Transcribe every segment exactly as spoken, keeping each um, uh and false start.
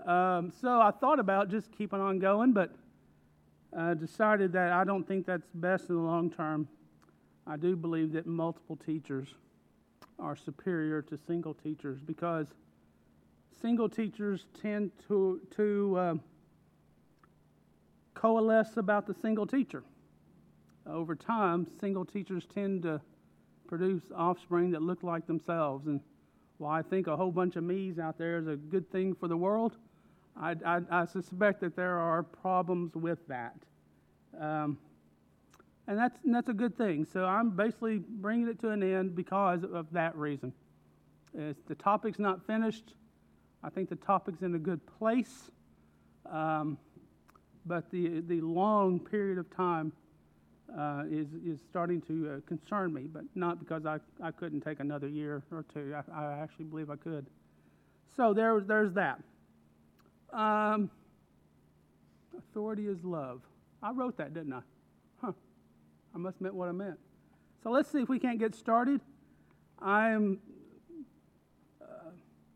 Um, so I thought about just keeping on going, but uh, decided that I don't think that's best in the long term. I do believe that multiple teachers are superior to single teachers because single teachers tend to to uh, coalesce about the single teacher. Over time, single teachers tend to produce offspring that look like themselves. And while I think a whole bunch of me's out there is a good thing for the world, I, I, I suspect that there are problems with that. Um, and that's and that's a good thing. So I'm basically bringing it to an end because of that reason. It's, the topic's not finished. I think the topic's in a good place. Um, but the the long period of time uh, is is starting to uh, concern me, but not because I, I couldn't take another year or two. I, I actually believe I could. So there, there's that. Um, authority is love. I wrote that, didn't I? Huh. I must have meant what I meant. So let's see if we can't get started. I am... Uh,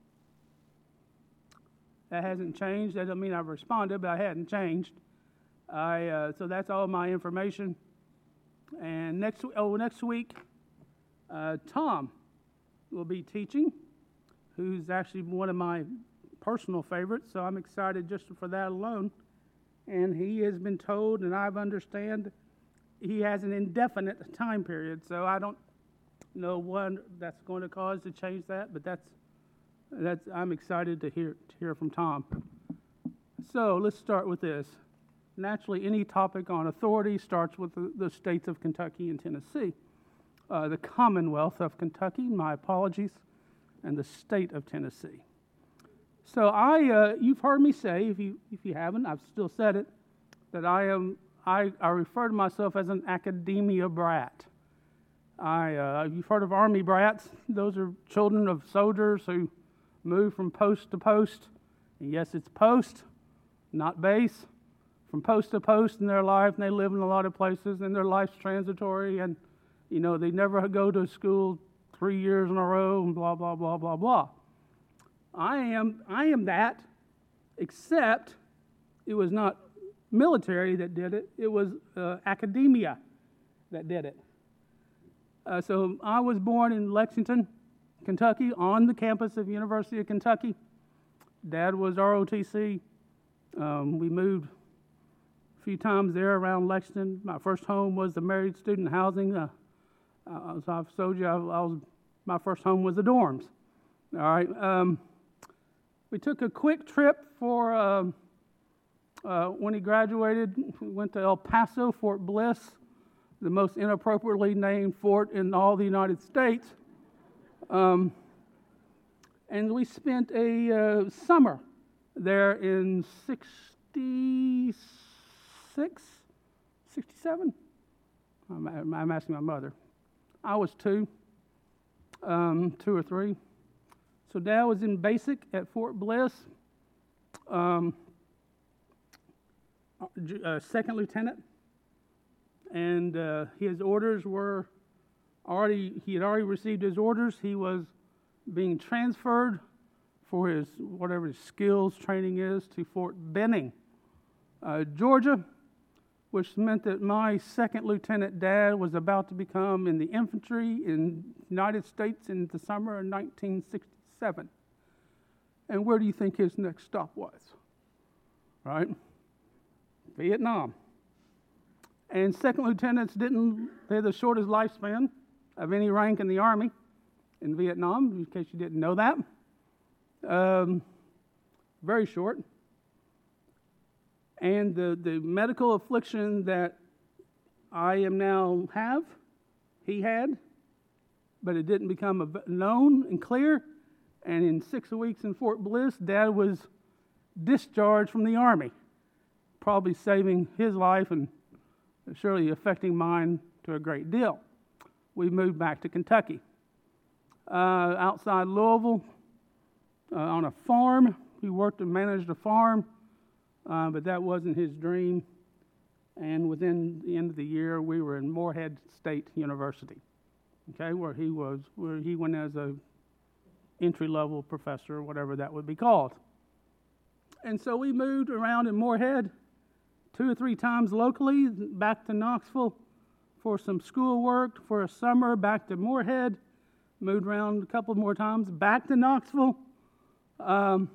that hasn't changed. That doesn't mean I've responded, but I hadn't changed. I uh, so that's all my information. And next oh next week, uh, Tom will be teaching, who's actually one of my personal favorites. So I'm excited just for that alone. And he has been told, and I understand, he has an indefinite time period. So I don't know what that's going to cause to change that, but that's that's I'm excited to hear to hear from Tom. So let's start with this. Naturally, any topic on authority starts with the, the states of Kentucky and Tennessee. Uh, the Commonwealth of Kentucky, my apologies, and the state of Tennessee. So I, uh, you've heard me say, if you if you haven't, I've still said it, that I am I, I refer to myself as an academia brat. I uh, you've heard of Army brats? Those are children of soldiers who move from post to post. And yes, it's post, not base. From post to post in their life, and they live in a lot of places, and their life's transitory, and you know they never go to school three years in a row, and blah blah blah blah blah. I am I am that, except it was not military that did it; it was uh, academia that did it. Uh, so I was born in Lexington, Kentucky, on the campus of University of Kentucky. Dad was R O T C. Um, we moved a few times there around Lexington. My first home was the married student housing. Uh, uh, as I've told you, I, I was, my first home was the dorms. All right. Um, we took a quick trip for um, uh, when he graduated. We went to El Paso, Fort Bliss, the most inappropriately named fort in all the United States. Um, and we spent a uh, summer there in sixty-six, sixty-seven? I'm, I'm asking my mother. I was two, um, two or three. So Dad was in basic at Fort Bliss, um, uh, second lieutenant, and uh, his orders were already, he had already received his orders. He was being transferred for his, whatever his skills training is, to Fort Benning, uh, Georgia, which meant that my second lieutenant dad was about to become in the infantry in the United States in the summer of nineteen sixty-seven. And where do you think his next stop was? Right? Vietnam. And second lieutenants didn't, they had the shortest lifespan of any rank in the Army in Vietnam, in case you didn't know that. Um, very short. And the, the medical affliction that I am now have, he had, but it didn't become known and clear. And in six weeks in Fort Bliss, Dad was discharged from the Army, probably saving his life and surely affecting mine to a great deal. We moved back to Kentucky. Uh, outside Louisville, uh, on a farm. He worked and managed a farm. Uh, but that wasn't his dream. And within the end of the year, we were in Morehead State University, okay, where he was, where he went as a entry-level professor, whatever that would be called. And so we moved around in Moorhead two or three times locally, back to Knoxville for some schoolwork for a summer, back to Moorhead, moved around a couple more times, back to Knoxville. Um,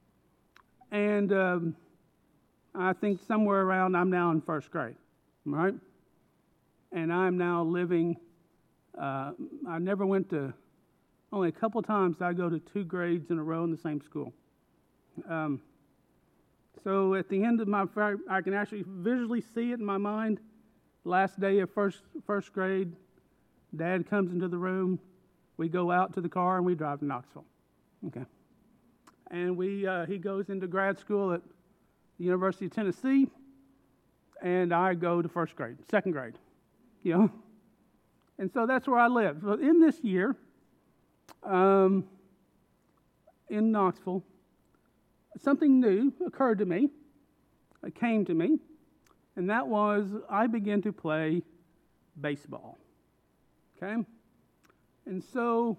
and um, I think somewhere around, I'm now in first grade, right? And I'm now living, uh, I never went to, only a couple times I go to two grades in a row in the same school. Um, so at the end of my, I can actually visually see it in my mind. Last day of first first grade, Dad comes into the room. We go out to the car and we drive to Knoxville. Okay. And we uh, he goes into grad school at the University of Tennessee, and I go to first grade, second grade, you know. And so that's where I live. So in this year, um, in Knoxville, something new occurred to me. It came to me, and that was I began to play baseball. Okay? And so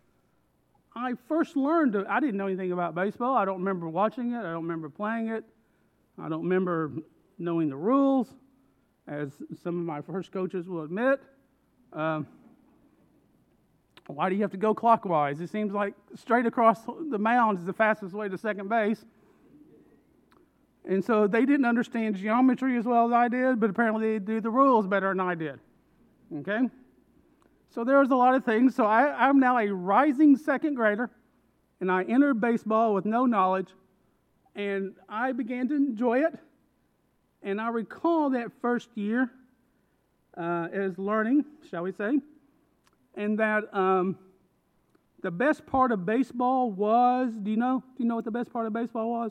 I first learned, to, I didn't know anything about baseball. I don't remember watching it. I don't remember playing it. I don't remember knowing the rules, as some of my first coaches will admit. Um, why do you have to go clockwise? It seems like straight across the mound is the fastest way to second base. And so they didn't understand geometry as well as I did, but apparently they do the rules better than I did. Okay? So there was a lot of things. So I, I'm now a rising second grader, and I entered baseball with no knowledge, and I began to enjoy it. And I recall that first year uh, as learning, shall we say, and that um, the best part of baseball was, do you know? Do you know what the best part of baseball was?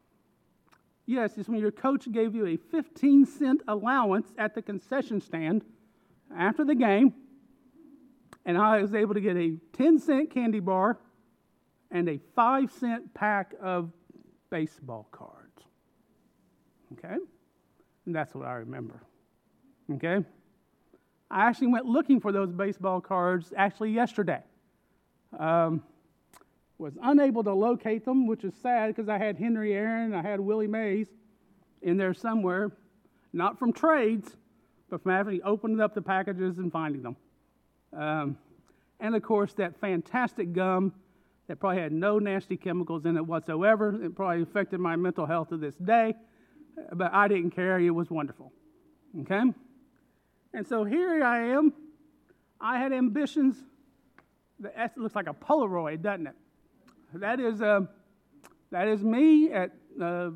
Yes, it's when your coach gave you a fifteen cent allowance at the concession stand after the game, and I was able to get a ten cent candy bar and a five cent pack of baseball cards. Okay? And that's what I remember. Okay? I actually went looking for those baseball cards actually yesterday. Um, was unable to locate them, which is sad because I had Henry Aaron, I had Willie Mays in there somewhere, not from trades, but from having opened up the packages and finding them. Um, and of course, that fantastic gum that probably had no nasty chemicals in it whatsoever. It probably affected my mental health to this day, but I didn't care. It was wonderful. Okay? And so here I am. I had ambitions. That looks like a Polaroid, doesn't it? That is uh, that is me at uh,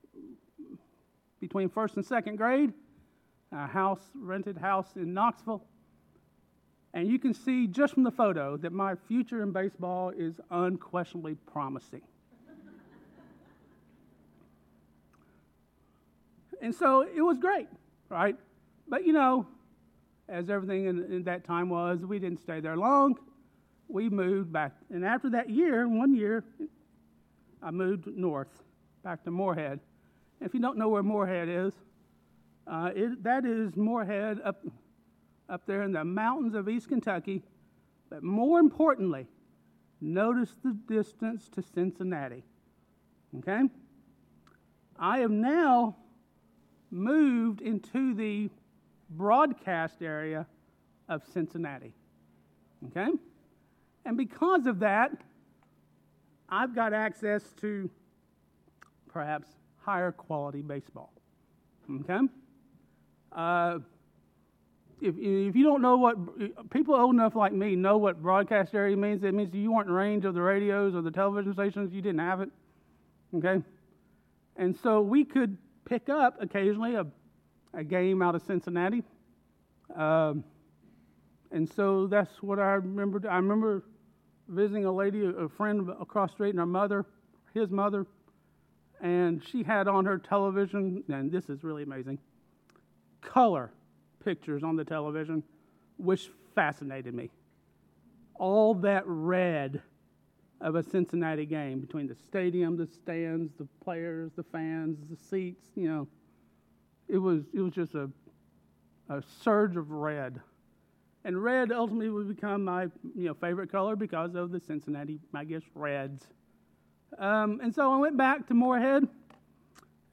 between first and second grade, a house, rented house in Knoxville. And you can see just from the photo that my future in baseball is unquestionably promising. And so it was great, right? But you know, as everything in, in that time was, we didn't stay there long. We moved back. And after that year, one year, I moved north, back to Moorhead. And if you don't know where Moorhead is, uh, it, that is Moorhead up, up there in the mountains of East Kentucky. But more importantly, notice the distance to Cincinnati. Okay? I have now moved into the broadcast area of Cincinnati. Okay? And because of that, I've got access to perhaps higher quality baseball. Okay? Uh, if, if you don't know what, people old enough like me know what broadcast area means. It means you weren't in range of the radios or the television stations. You didn't have it. Okay? And so we could pick up occasionally a, a game out of Cincinnati. Um, and so that's what I remembered. I remember visiting a lady, a friend across the street, and her mother, his mother, and she had on her television, and this is really amazing, color pictures on the television, which fascinated me. All that red of a Cincinnati game between the stadium, the stands, the players, the fans, the seats, you know, it was it was just a a surge of red. And red ultimately would become my you know favorite color because of the Cincinnati, I guess, Reds. Um, and so I went back to Moorhead,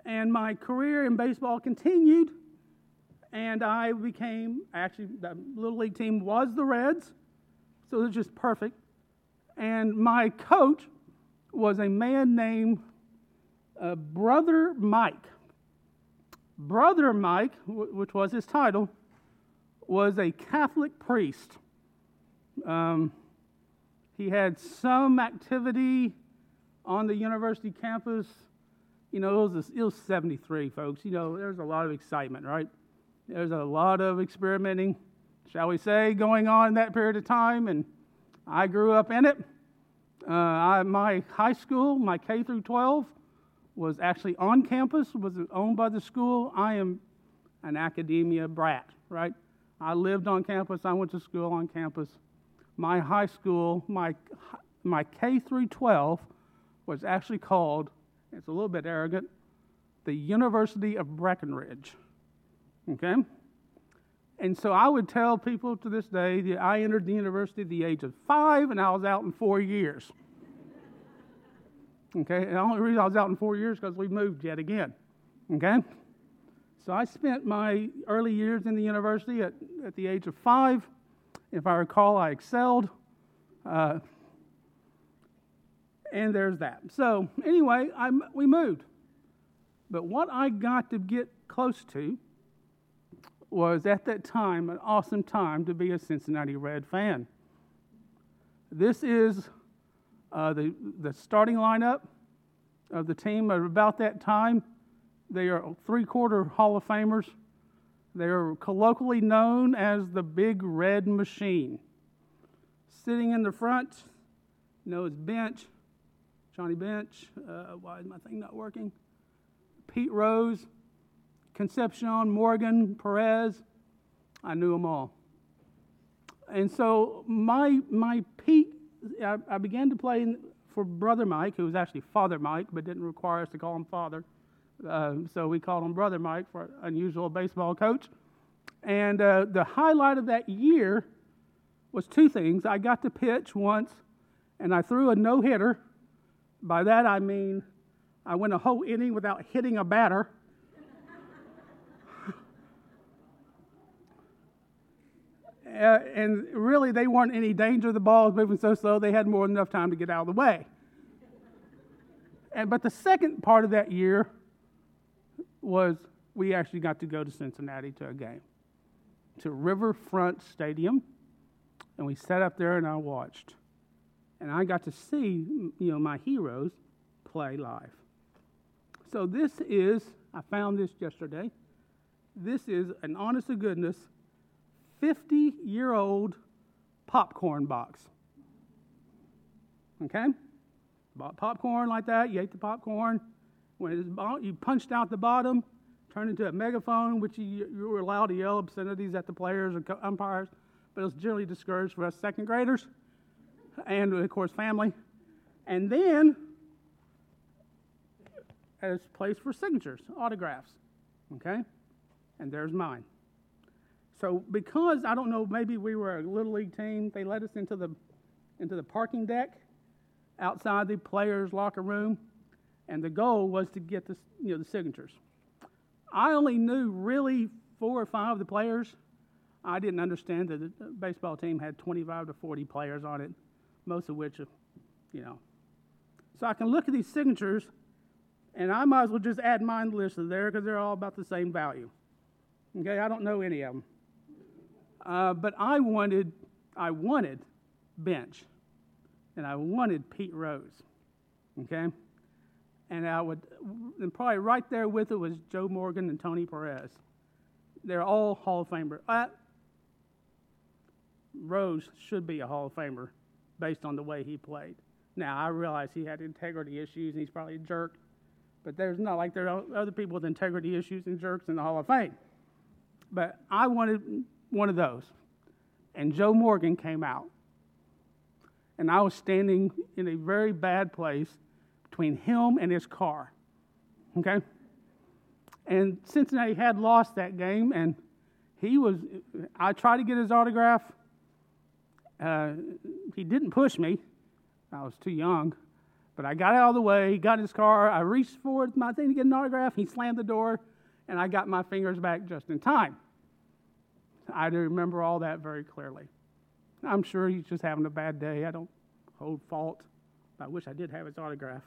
And my career in baseball continued, and I became, actually, the Little League team was the Reds, so it was just perfect. And my coach was a man named uh, Brother Mike. Brother Mike, w- which was his title, was a Catholic priest. Um, he had some activity on the university campus. You know, it was, a, it was seventy-three, folks. You know, there's a lot of excitement, right? There's a lot of experimenting, shall we say, going on in that period of time, and I grew up in it. Uh, I, my high school, my K through twelve, was actually on campus, was owned by the school. I am an academia brat, right? I lived on campus. I went to school on campus. My high school, my my K through twelve, was actually called, it's a little bit arrogant, the University of Breckenridge. Okay? And so I would tell people to this day that I entered the university at the age of five, and I was out in four years. Okay? And the only reason I was out in four years is because we moved yet again. Okay? So I spent my early years in the university at, at the age of five. If I recall, I excelled. Uh, and there's that. So anyway, I, we moved. But what I got to get close to was at that time an awesome time to be a Cincinnati Red fan. This is uh, the, the starting lineup of the team at about that time. They are three-quarter Hall of Famers. They are colloquially known as the Big Red Machine. Sitting in the front, you know, is Bench, Johnny Bench. Uh, why is my thing not working? Pete Rose, Concepcion, Morgan, Perez. I knew them all. And so my my peak, I, I began to play for Brother Mike, who was actually Father Mike, but didn't require us to call him Father. Uh, so we called him Brother Mike for an unusual baseball coach. And uh, the highlight of that year was two things. I got to pitch once, and I threw a no-hitter. By that I mean I went a whole inning without hitting a batter. uh, and really, they weren't any danger. The ball was moving so slow, they had more than enough time to get out of the way. And but the second part of that year was we actually got to go to Cincinnati to a game, to Riverfront Stadium, and we sat up there and I watched. And I got to see, you know, my heroes play live. So this is, I found this yesterday, this is an honest to goodness fifty-year-old popcorn box. Okay? Bought popcorn like that, you ate the popcorn. When it was, you punched out the bottom, turned into a megaphone, which you, you were allowed to yell obscenities at the players and umpires, but it was generally discouraged for us second graders and, of course, family. And then, as a place for signatures, autographs, okay? And there's mine. So because, I don't know, maybe we were a Little League team, they let us into the into the parking deck outside the players' locker room, and the goal was to get the, you know, the signatures. I only knew really four or five of the players. I didn't understand that the baseball team had twenty-five to forty players on it, most of which, you know. So I can look at these signatures, and I might as well just add mine to the list there because they're all about the same value. Okay, I don't know any of them. Uh, but I wanted, I wanted Bench, and I wanted Pete Rose. Okay. And I would, and probably right there with it was Joe Morgan and Tony Perez. They're all Hall of Famer. Uh, Rose should be a Hall of Famer based on the way he played. Now, I realize he had integrity issues and he's probably a jerk, but there's not like there are other people with integrity issues and jerks in the Hall of Fame. But I wanted one of those. And Joe Morgan came out. And I was standing in a very bad place between him and his car, okay? And Cincinnati had lost that game, and he was, I tried to get his autograph. Uh, he didn't push me. I was too young. But I got out of the way, he got in his car, I reached forward my thing to get an autograph, he slammed the door, and I got my fingers back just in time. I do remember all that very clearly. I'm sure he's just having a bad day. I don't hold fault. I wish I did have his autograph.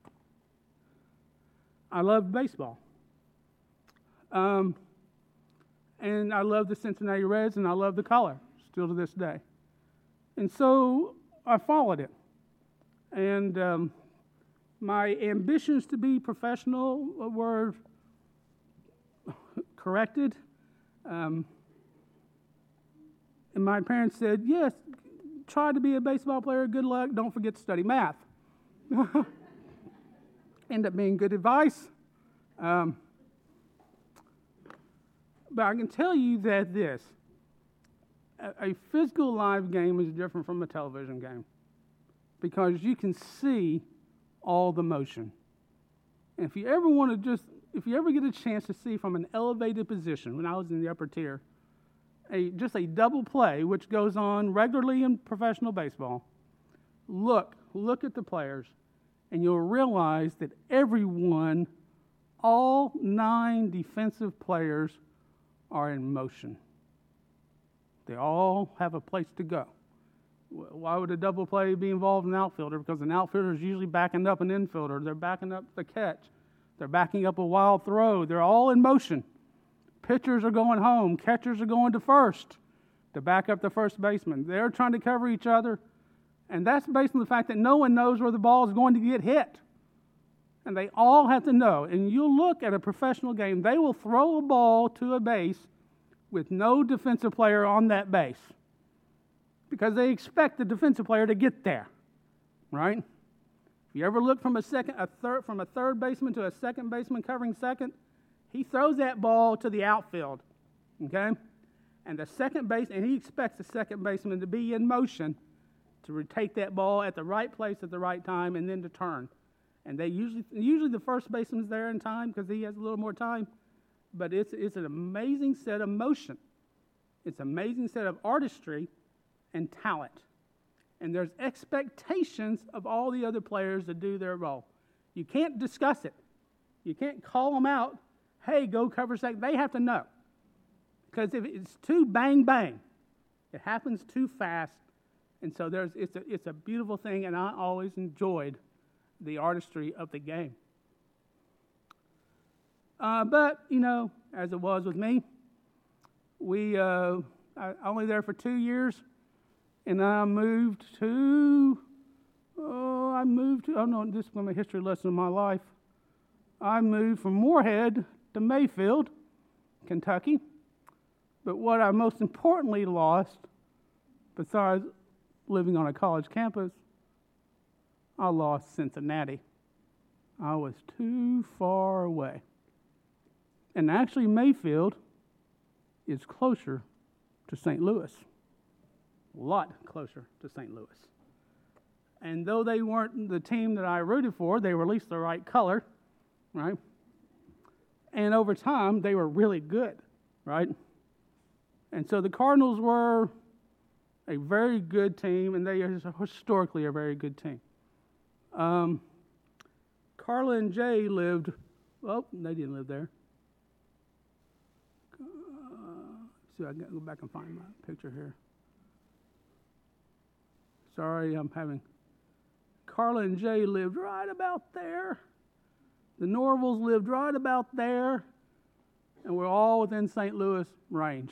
I love baseball. Um, and I love the Cincinnati Reds, and I love the color, still to this day. And so I followed it. And um, my ambitions to be professional were corrected. Um, and my parents said, yes, try to be a baseball player. Good luck. Don't forget to study math. Ended up being good advice. Um, but I can tell you that this, a, a physical live game is different from a television game because you can see all the motion. And if you ever want to just, if you ever get a chance to see from an elevated position, when I was in the upper tier, a just a double play, which goes on regularly in professional baseball, look, look at the players, and you'll realize that everyone, all nine defensive players are in motion. They all have a place to go. Why would a double play be involved in an outfielder? Because an outfielder is usually backing up an infielder. They're backing up the catch. They're backing up a wild throw. They're all in motion. Pitchers are going home. Catchers are going to first to back up the first baseman. They're trying to cover each other. And that's based on the fact that no one knows where the ball is going to get hit. And they all have to know. And you'll look at a professional game, they will throw a ball to a base with no defensive player on that base because they expect the defensive player to get there, right? If you ever look from a second, a third, from a third baseman to a second baseman covering second, he throws that ball to the outfield, okay? And the second base, and he expects the second baseman to be in motion to take that ball at the right place at the right time and then to turn. And they usually, usually the first baseman's there in time because he has a little more time. But it's it's an amazing set of motion. It's an amazing set of artistry and talent. And there's expectations of all the other players to do their role. You can't discuss it. You can't call them out, hey, go cover second. They have to know. Because if it's too bang, bang, it happens too fast. And so there's it's a, it's a beautiful thing, and I always enjoyed the artistry of the game. Uh, but, you know, as it was with me, we uh, I only there for two years, and I moved to, oh, I moved to, oh no, this is going to be a history lesson of my life. I moved from Moorhead to Mayfield, Kentucky. But what I most importantly lost, besides living on a college campus, I lost Cincinnati. I was too far away. And actually, Mayfield is closer to Saint Louis. A lot closer to Saint Louis. And though they weren't the team that I rooted for, they were at least the right color, right? And over time, they were really good, right? And so the Cardinals were a very good team, and they are historically a very good team. Um, Carla and Jay lived, well, they didn't live there. Uh, see, I got to go back and find my picture here. Sorry, I'm having, Carla and Jay lived right about there. The Norvilles lived right about there, and we're all within Saint Louis range.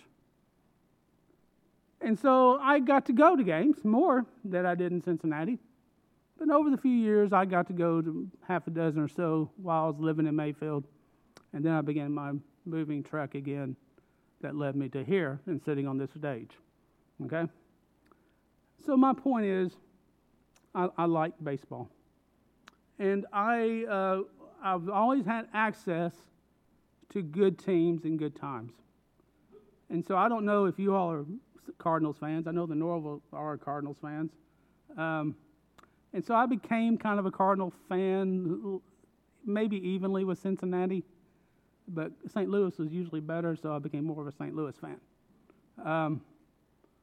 And so I got to go to games, more than I did in Cincinnati. But over the few years, I got to go to half a dozen or so while I was living in Mayfield. And then I began my moving trek again that led me to here and sitting on this stage. Okay? So my point is, I, I like baseball. And I, uh, I've always had access to good teams and good times. And so I don't know if you all are Cardinals fans. I know the Norvilles are Cardinals fans. Um, and so I became kind of a Cardinal fan, maybe evenly with Cincinnati, but Saint Louis was usually better, so I became more of a Saint Louis fan. Um,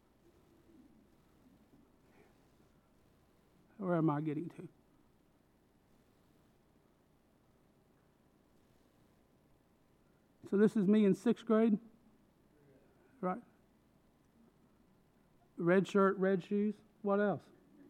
where am I getting to? So this is me in sixth grade, right? Red shirt, red shoes. What else?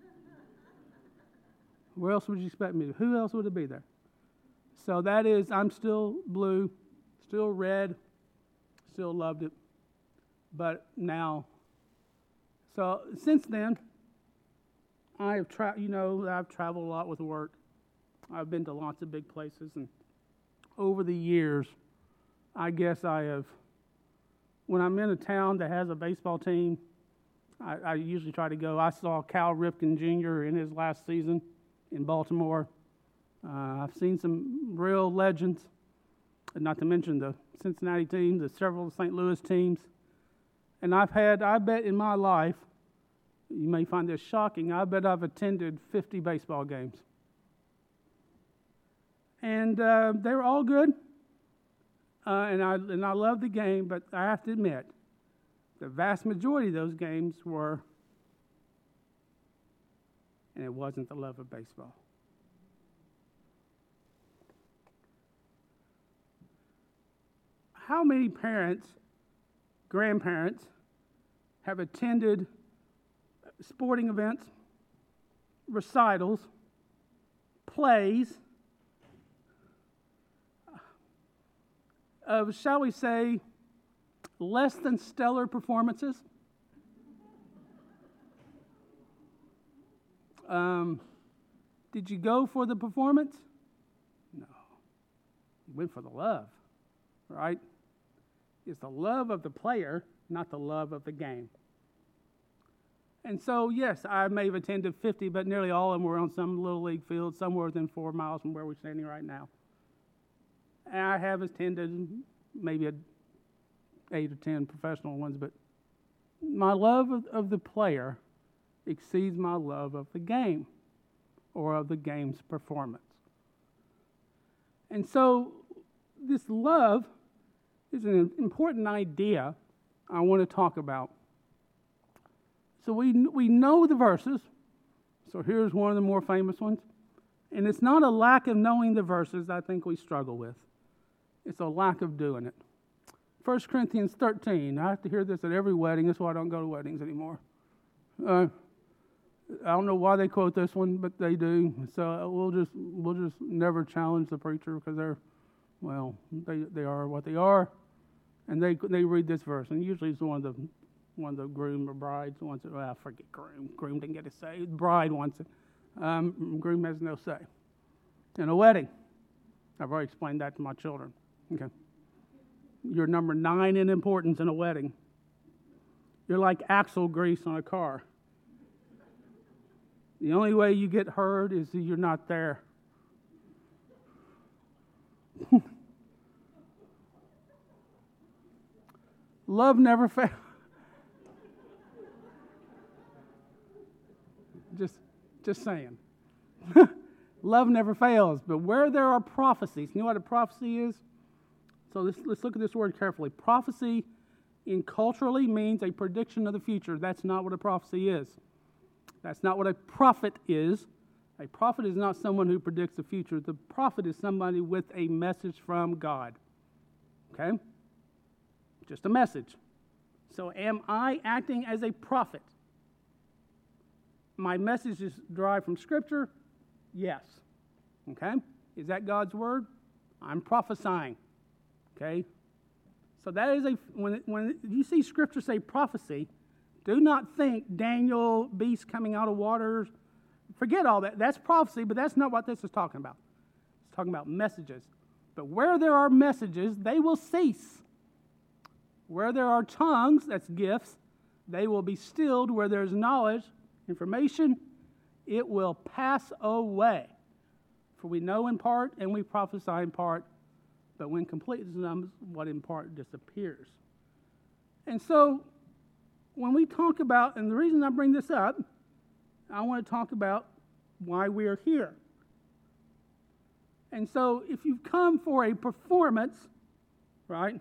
Where else would you expect me to? Who else would it be there? So that is, I'm still blue, still red, still loved it. But now, so since then, I have tra- you know, I've traveled a lot with work. I've been to lots of big places, and over the years, I guess I have, when I'm in a town that has a baseball team, I, I usually try to go. I saw Cal Ripken Junior in his last season in Baltimore. Uh, I've seen some real legends, and not to mention the Cincinnati team, the several Saint Louis teams. And I've had, I bet in my life, you may find this shocking, I bet I've attended fifty baseball games. And uh, they were all good, uh, and I and I love the game, but I have to admit, the vast majority of those games were, and it wasn't the love of baseball. How many parents, grandparents, have attended sporting events, recitals, plays, of, shall we say, less than stellar performances? Um, did you go for the performance? No. You went for the love, right? It's the love of the player, not the love of the game. And so, yes, I may have attended fifty, but nearly all of them were on some little league field, somewhere within four miles from where we're standing right now. And I have attended maybe a eight or ten professional ones, but my love of, of the player exceeds my love of the game or of the game's performance. And so this love is an important idea I want to talk about. So we we know the verses. So here's one of the more famous ones. And it's not a lack of knowing the verses I think we struggle with. It's a lack of doing it. First Corinthians thirteen. I have to hear this at every wedding. That's why I don't go to weddings anymore. Uh, I don't know why they quote this one, but they do. So we'll just we'll just never challenge the preacher because they're, well, they they are what they are, and they they read this verse, and usually it's one of the one of the groom or brides wants it. Well, I forget groom. Groom didn't get to say. Bride wants it. Um, groom has no say. In a wedding, I've already explained that to my children. Okay. You're number nine in importance in a wedding. You're like axle grease on a car. The only way you get heard is that you're not there. Love never fails. Just, just saying. Love never fails. But where there are prophecies, you know what a prophecy is? So let's, let's look at this word carefully. Prophecy in culturally means a prediction of the future. That's not what a prophecy is. That's not what a prophet is. A prophet is not someone who predicts the future. The prophet is somebody with a message from God. Okay? Just a message. So am I acting as a prophet? My message is derived from Scripture? Yes. Okay? Is that God's word? I'm prophesying. Okay? So that is a, when, when you see Scripture say prophecy, do not think Daniel, beast coming out of waters. Forget all that. That's prophecy, but that's not what this is talking about. It's talking about messages. But where there are messages, they will cease. Where there are tongues, that's gifts, they will be stilled. Where there's knowledge, information, it will pass away. For we know in part and we prophesy in part, but when completeness comes, what in part disappears. And so, when we talk about, and the reason I bring this up, I want to talk about why we are here. And so, if you've come for a performance, right?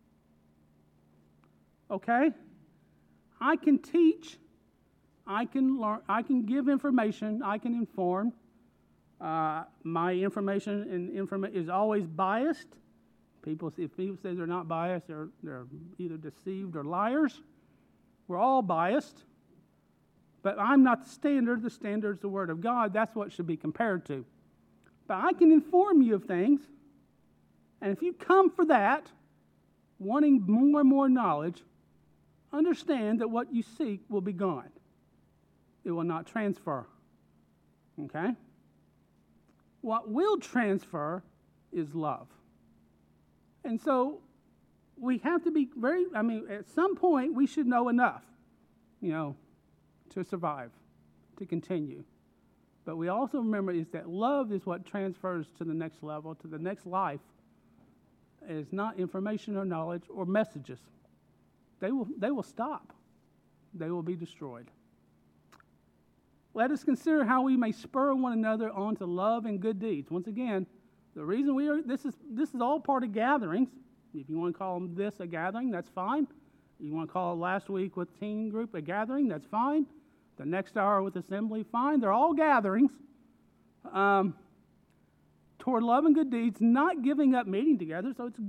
Okay? I can teach, I can learn, I can give information, I can inform. Uh, my information and informa- is always biased, People, if people say they're not biased, they're, they're either deceived or liars. We're all biased. But I'm not the standard. The standard is the Word of God. That's what it should be compared to. But I can inform you of things. And if you come for that, wanting more and more knowledge, understand that what you seek will be gone. It will not transfer. Okay? What will transfer is love. And so we have to be very, I mean, at some point we should know enough, you know, to survive, to continue. But we also remember is that love is what transfers to the next level, to the next life. It is not information or knowledge or messages. They will, they will stop. They will be destroyed. Let us consider how we may spur one another on to love and good deeds. Once again, the reason we are, this is this is all part of gatherings. If you want to call this a gathering, that's fine. You want to call it last week with teen group a gathering, that's fine. The next hour with assembly, fine. They're all gatherings. Um, toward love and good deeds, not giving up meeting together. So it's